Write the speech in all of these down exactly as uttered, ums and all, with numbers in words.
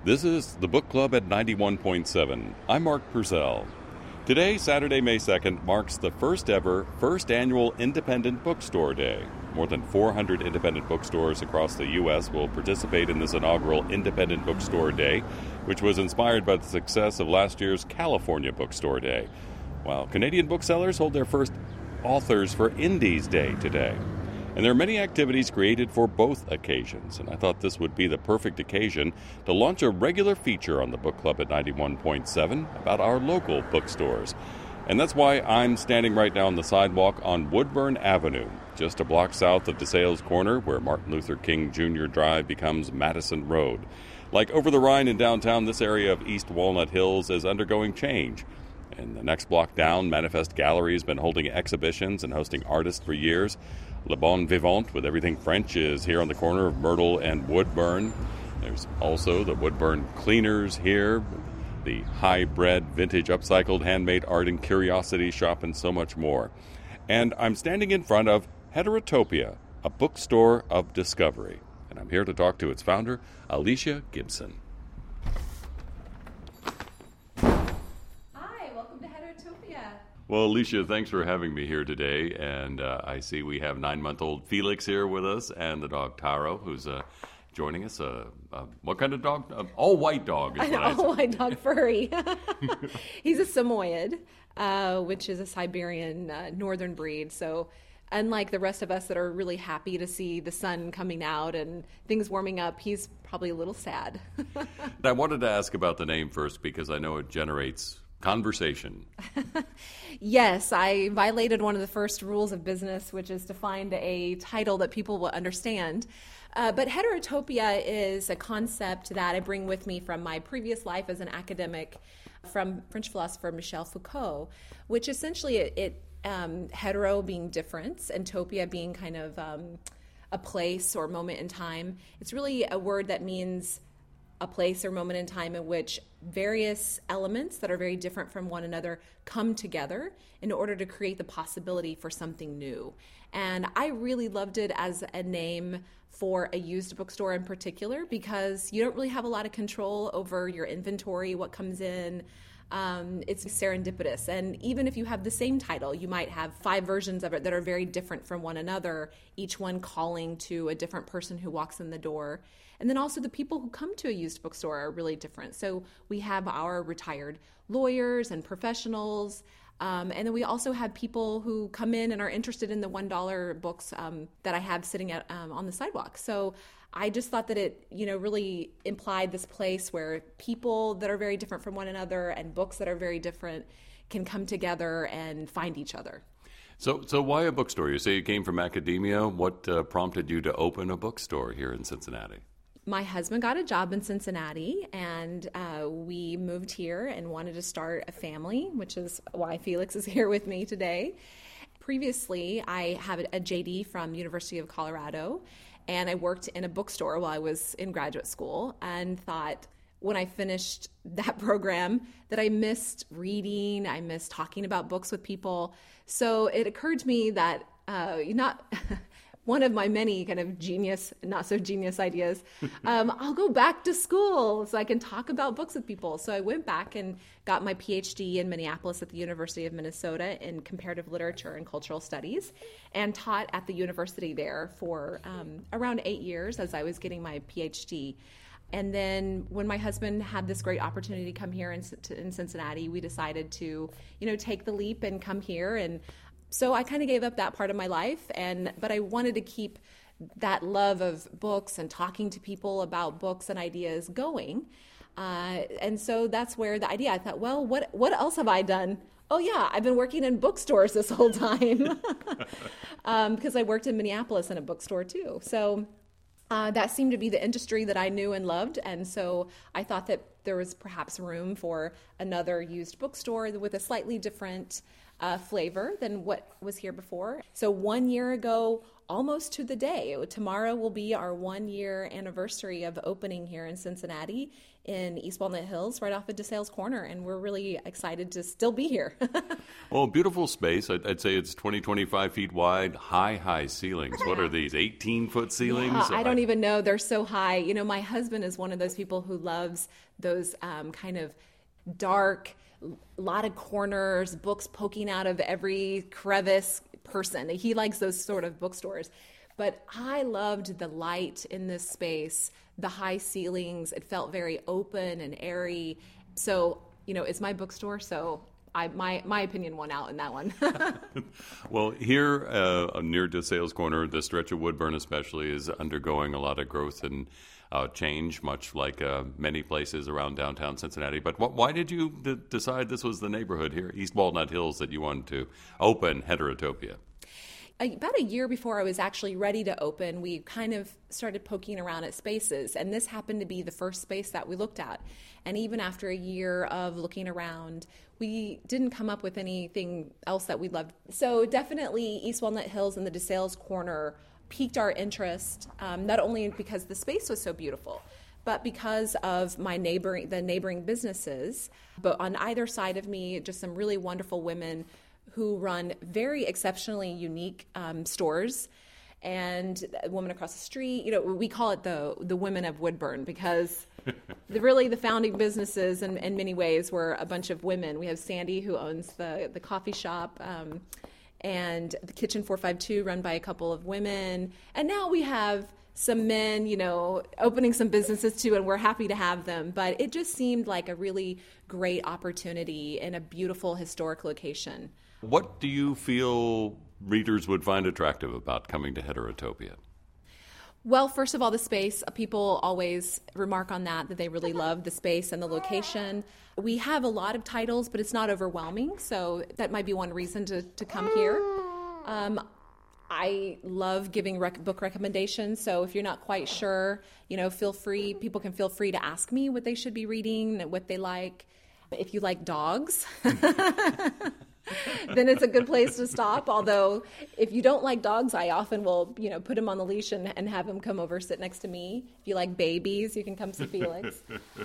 This is the Book Club at ninety-one point seven. I'm Mark Purcell. Today, Saturday, May second, marks the first ever, first annual Independent Bookstore Day. More than four hundred independent bookstores across the U S will participate in this inaugural Independent Bookstore Day, which was inspired by the success of last year's California Bookstore Day, while Canadian booksellers hold their first Authors for Indies Day today. And there are many activities created for both occasions, and I thought this would be the perfect occasion to launch a regular feature on the Book Club at ninety-one point seven about our local bookstores. And that's why I'm standing right now on the sidewalk on Woodburn Avenue, just a block south of DeSales Corner, where Martin Luther King Junior Drive becomes Madison Road. Like over the Rhine in downtown, this area of East Walnut Hills is undergoing change. And the next block down, Manifest Gallery has been holding exhibitions and hosting artists for years. Le Bon Vivant, with everything French, is here on the corner of Myrtle and Woodburn. There's also the Woodburn Cleaners here, the high-bred, vintage, upcycled, handmade art and curiosity shop, and so much more. And I'm standing in front of Heterotopia, a bookstore of discovery. And I'm here to talk to its founder, Alicia Gibson. Well, Alicia, thanks for having me here today. And uh, I see we have nine-month-old Felix here with us and the dog Taro, who's uh, joining us. Uh, uh, what kind of dog? Uh, all-white dog. Is An all-white dog, furry. He's a Samoyed, uh, which is a Siberian uh, northern breed. So unlike the rest of us that are really happy to see the sun coming out and things warming up, he's probably a little sad. I wanted to ask about the name first because I know it generates conversation. Yes, I violated one of the first rules of business, which is to find a title that people will understand. Uh, but Heterotopia is a concept that I bring with me from my previous life as an academic, from French philosopher Michel Foucault, which essentially it, it um, hetero being difference and topia being kind of um, a place or moment in time. It's really a word that means a place or moment in time in which various elements that are very different from one another come together in order to create the possibility for something new. And I really loved it as a name for a used bookstore in particular because you don't really have a lot of control over your inventory, what comes in. Um, it's serendipitous. And even if you have the same title, you might have five versions of it that are very different from one another, each one calling to a different person who walks in the door. And then also the people who come to a used bookstore are really different. So we have our retired lawyers and professionals, um, and then we also have people who come in and are interested in the one dollar books um, that I have sitting at, um, on the sidewalk. So I just thought that it, you know, really implied this place where people that are very different from one another and books that are very different can come together and find each other. So, so why a bookstore? You say you came from academia. What uh, prompted you to open a bookstore here in Cincinnati? My husband got a job in Cincinnati, and uh, we moved here and wanted to start a family, which is why Felix is here with me today. Previously, I have a J D from University of Colorado, and I worked in a bookstore while I was in graduate school and thought when I finished that program that I missed reading, I missed talking about books with people. So it occurred to me that uh, not... one of my many kind of genius, not so genius ideas, um, I'll go back to school so I can talk about books with people. So I went back and got my P H D in Minneapolis at the University of Minnesota in comparative literature and cultural studies and taught at the university there for um, around eight years as I was getting my P H D. And then when my husband had this great opportunity to come here in, in Cincinnati, we decided to, you know, take the leap and come here. And so I kind of gave up that part of my life, and but I wanted to keep that love of books and talking to people about books and ideas going. Uh, and so that's where the idea, I thought, well, what what else have I done? Oh, yeah, I've been working in bookstores this whole time um, because I worked in Minneapolis in a bookstore too. So uh, that seemed to be the industry that I knew and loved. And so I thought that there was perhaps room for another used bookstore with a slightly different uh, flavor than what was here before. So one year ago, almost to the day, tomorrow will be our one-year anniversary of opening here in Cincinnati in East Walnut Hills, right off of DeSales Corner, and we're really excited to still be here. Well, beautiful space. I'd, I'd say it's twenty, twenty-five feet wide, high, high ceilings. What are these, eighteen-foot ceilings? Yeah, I don't even know. They're so high. You know, my husband is one of those people who loves those um, kind of dark, lot of corners, books poking out of every crevice person. He likes those sort of bookstores. But I loved the light in this space, the high ceilings. It felt very open and airy. So, you know, it's my bookstore, so I, my my opinion won out in that one. Well, here uh, near DeSales Corner, the stretch of Woodburn especially is undergoing a lot of growth and uh, change, much like uh, many places around downtown Cincinnati. But wh- why did you d- decide this was the neighborhood here, East Walnut Hills, that you wanted to open Heterotopia? About a year before I was actually ready to open, we kind of started poking around at spaces, and this happened to be the first space that we looked at. And even after a year of looking around, we didn't come up with anything else that we loved. So definitely East Walnut Hills and the DeSales Corner piqued our interest, um, not only because the space was so beautiful, but because of my neighboring, the neighboring businesses. But on either side of me, just some really wonderful women who run very exceptionally unique um, stores. And a woman across the street, you know, we call it the the women of Woodburn because the, really the founding businesses in, in many ways were a bunch of women. We have Sandy, who owns the, the coffee shop, um, and the Kitchen four five two, run by a couple of women. And now we have some men, you know, opening some businesses too, and we're happy to have them. But it just seemed like a really great opportunity in a beautiful historic location. What do you feel readers would find attractive about coming to Heterotopia? Well, first of all, the space. People always remark on that, that they really love the space and the location. We have a lot of titles, but it's not overwhelming, so that might be one reason to, to come here. Um, I love giving rec- book recommendations, so if you're not quite sure, you know, feel free, people can feel free to ask me what they should be reading, what they like. If you like dogs, then it's a good place to stop. Although if you don't like dogs, I often will, you know, put him on the leash and, and have him come over, sit next to me. If you like babies, you can come see Felix.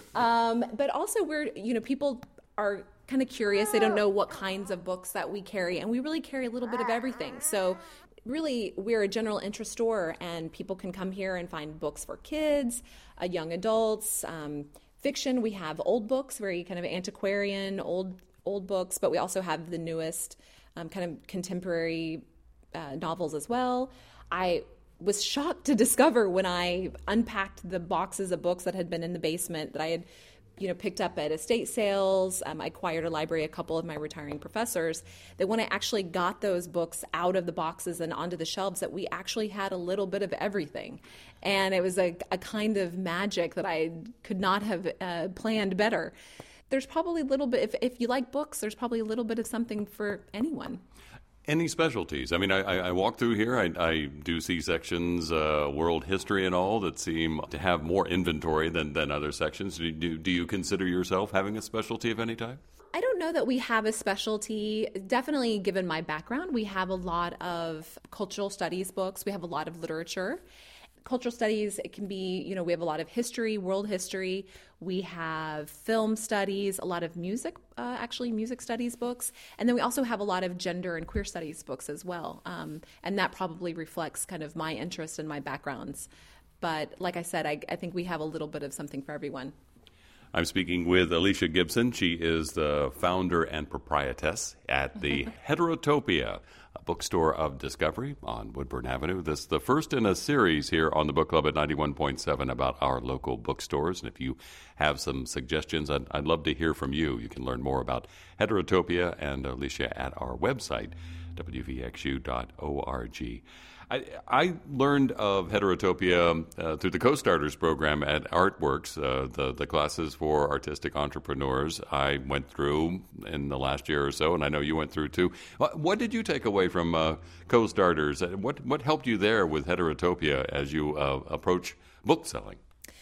Um, but also we're, you know, people are kind of curious. They don't know what kinds of books that we carry, and we really carry a little bit of everything. So really, we're a general interest store, and people can come here and find books for kids, uh, young adults, um, fiction. We have old books, very kind of antiquarian, old old books, but we also have the newest um, kind of contemporary uh, novels as well. I was shocked to discover when I unpacked the boxes of books that had been in the basement that I had, you know, picked up at estate sales. Um, I acquired a library, a couple of my retiring professors, that when I actually got those books out of the boxes and onto the shelves, that we actually had a little bit of everything. And it was a, a kind of magic that I could not have uh, planned better. There's probably a little bit, if, if you like books, there's probably a little bit of something for anyone. Any specialties? I mean, I, I walk through here, I, I do see sections, uh, world history and all, that seem to have more inventory than, than other sections. Do, do, do you consider yourself having a specialty of any type? I don't know that we have a specialty. Definitely, given my background, we have a lot of cultural studies books. We have a lot of literature. Cultural studies, it can be, you know, we have a lot of history, world history. We have film studies, a lot of music, uh, actually music studies books. And then we also have a lot of gender and queer studies books as well. Um, and that probably reflects kind of my interest and my backgrounds. But like I said, I, I think we have a little bit of something for everyone. I'm speaking with Alicia Gibson. She is the founder and proprietress at the Heterotopia, a bookstore of discovery on Woodburn Avenue. This is the first in a series here on the Book Club at ninety-one point seven about our local bookstores. And if you have some suggestions, I'd, I'd love to hear from you. You can learn more about Heterotopia and Alicia at our website, w v x u dot org. I, I learned of Heterotopia uh, through the Co-Starters program at Artworks, uh, the, the classes for artistic entrepreneurs. I went through in the last year or so, and I know you went through too. What, what did you take away from uh, Co-Starters? What, what helped you there with Heterotopia as you uh, approach book selling?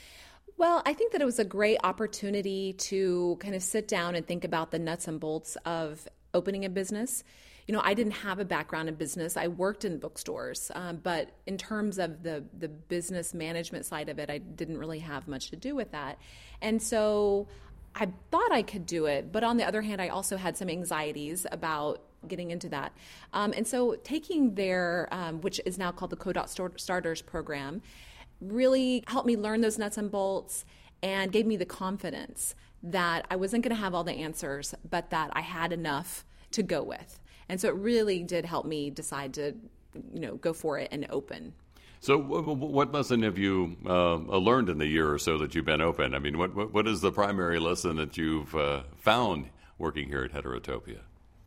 Well, I think that it was a great opportunity to kind of sit down and think about the nuts and bolts of opening a business. You know, I didn't have a background in business. I worked in bookstores, um, but in terms of the the business management side of it, I didn't really have much to do with that. And so I thought I could do it, but on the other hand, I also had some anxieties about getting into that. Um, and so taking their, um, which is now called the Codot Starters program, really helped me learn those nuts and bolts and gave me the confidence that I wasn't going to have all the answers, but that I had enough to go with. And so it really did help me decide to, you know, go for it and open. So what lesson have you uh, learned in the year or so that you've been open? I mean, what what, what is the primary lesson that you've uh, found working here at Heterotopia?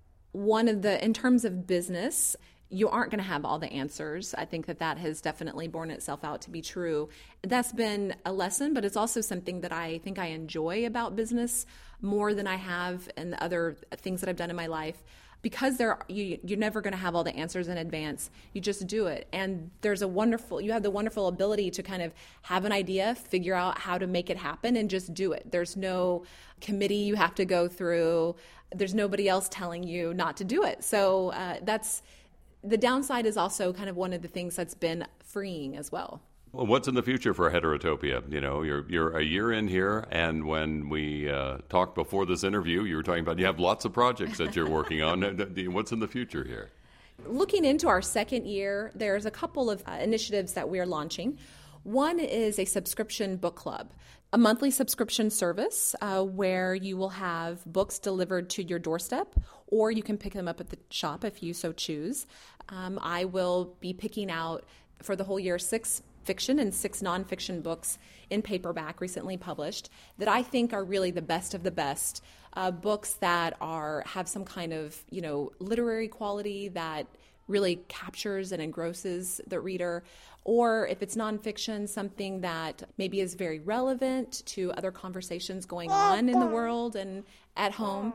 One of the, in terms of business, you aren't going to have all the answers. I think that that has definitely borne itself out to be true. That's been a lesson, but it's also something that I think I enjoy about business more than I have in the other things that I've done in my life. Because there, you, you're never going to have all the answers in advance. You just do it. And there's a wonderful, you have the wonderful ability to kind of have an idea, figure out how to make it happen, and just do it. There's no committee you have to go through. There's nobody else telling you not to do it. So uh, that's, the downside is also kind of one of the things that's been freeing as well. Well, what's in the future for Heterotopia? You know, you're you're a year in here, and when we uh, talked before this interview, you were talking about you have lots of projects that you're working on. What's in the future here? Looking into our second year, there's a couple of uh, initiatives that we are launching. One is a subscription book club, a monthly subscription service uh, where you will have books delivered to your doorstep, or you can pick them up at the shop if you so choose. Um, I will be picking out for the whole year six fiction and six nonfiction books in paperback recently published that I think are really the best of the best, uh, books that are have some kind of, you know, literary quality that really captures and engrosses the reader, or if it's nonfiction, something that maybe is very relevant to other conversations going on in the world and at home.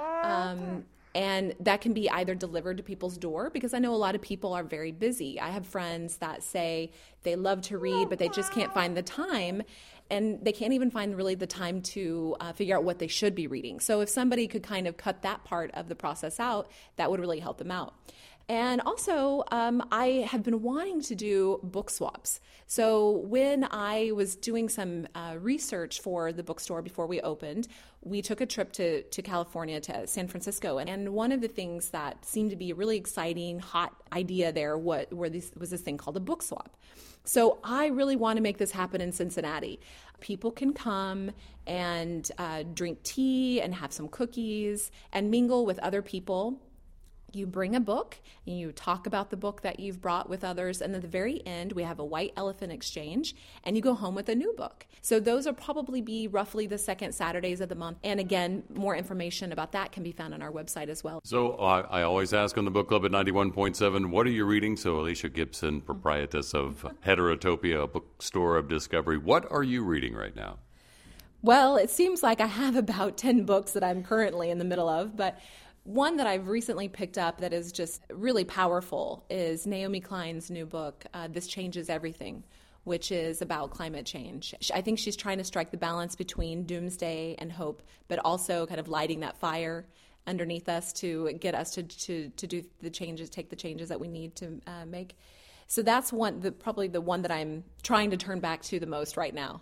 Um, And that can be either delivered to people's door, because I know a lot of people are very busy. I have friends that say they love to read, but they just can't find the time. And they can't even find really the time to uh, figure out what they should be reading. So if somebody could kind of cut that part of the process out, that would really help them out. And also, um, I have been wanting to do book swaps. So when I was doing some uh, research for the bookstore before we opened, we took a trip to, to California, to San Francisco. And one of the things that seemed to be a really exciting, hot idea there what, were this, was this thing called a book swap. So I really want to make this happen in Cincinnati. People can come and uh, drink tea and have some cookies and mingle with other people. You bring a book and you talk about the book that you've brought with others. And at the very end, we have a white elephant exchange and you go home with a new book. So those will probably be roughly the second Saturdays of the month. And again, more information about that can be found on our website as well. So uh, I always ask on the book club at ninety-one point seven, what are you reading? So Alicia Gibson, proprietress of Heterotopia, a bookstore of discovery. What are you reading right now? Well, it seems like I have about ten books that I'm currently in the middle of, but one that I've recently picked up that is just really powerful is Naomi Klein's new book, uh, This Changes Everything, which is about climate change. I think she's trying to strike the balance between doomsday and hope, but also kind of lighting that fire underneath us to get us to to, to do the changes, take the changes that we need to uh, make. So that's one, the, probably the one that I'm trying to turn back to the most right now.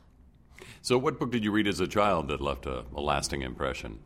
So what book did you read as a child that left a, a lasting impression?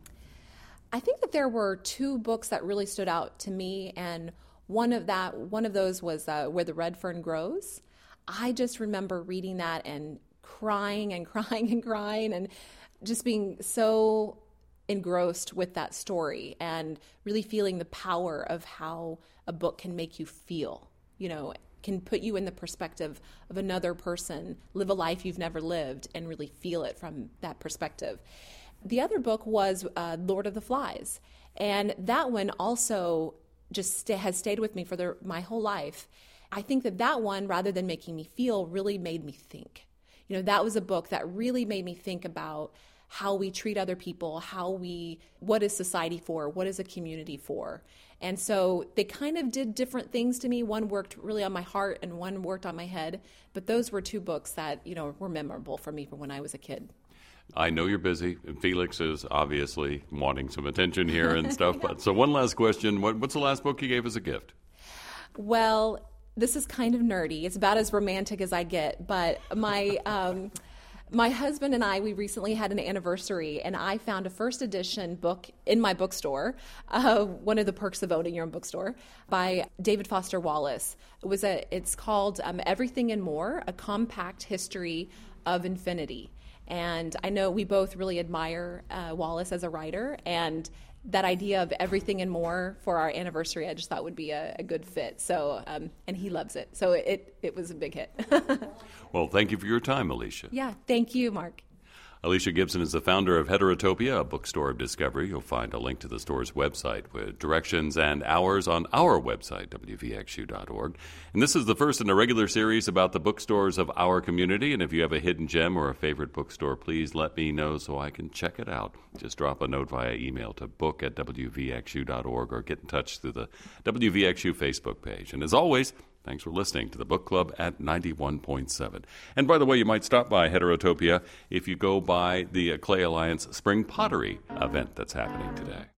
I think that there were two books that really stood out to me, and one of that, one of those was uh, Where the Red Fern Grows. I just remember reading that and crying and crying and crying and just being so engrossed with that story and really feeling the power of how a book can make you feel, you know, can put you in the perspective of another person, live a life you've never lived, and really feel it from that perspective. The other book was uh, Lord of the Flies, and that one also just st- has stayed with me for the, my whole life. I think that that one, rather than making me feel, really made me think. You know, that was a book that really made me think about how we treat other people, how we, what is society for, what is a community for. And so they kind of did different things to me. One worked really on my heart and one worked on my head. But those were two books that, you know, were memorable for me from when I was a kid. I know you're busy. Felix is obviously wanting some attention here and stuff. But so one last question. What, what's the last book you gave as a gift? Well, this is kind of nerdy. It's about as romantic as I get. But my... Um, My husband and I, we recently had an anniversary, and I found a first edition book in my bookstore, uh, one of the perks of owning your own bookstore, by David Foster Wallace. It was a. It's called um, Everything and More, A Compact History of Infinity. And I know we both really admire uh, Wallace as a writer, and that idea of everything and more for our anniversary, I just thought would be a, a good fit. So, um, and he loves it. So it, it was a big hit. Well, thank you for your time, Alicia. Yeah, thank you, Mark. Alicia Gibson is the founder of Heterotopia, a bookstore of discovery. You'll find a link to the store's website with directions and hours on our website, W V X U dot org. And this is the first in a regular series about the bookstores of our community. And if you have a hidden gem or a favorite bookstore, please let me know so I can check it out. Just drop a note via email to book at W V X U dot org or get in touch through the W V X U Facebook page. And as always, thanks for listening to the Book Club at ninety-one point seven. And by the way, you might stop by Heterotopia if you go by the Clay Alliance Spring Pottery event that's happening today.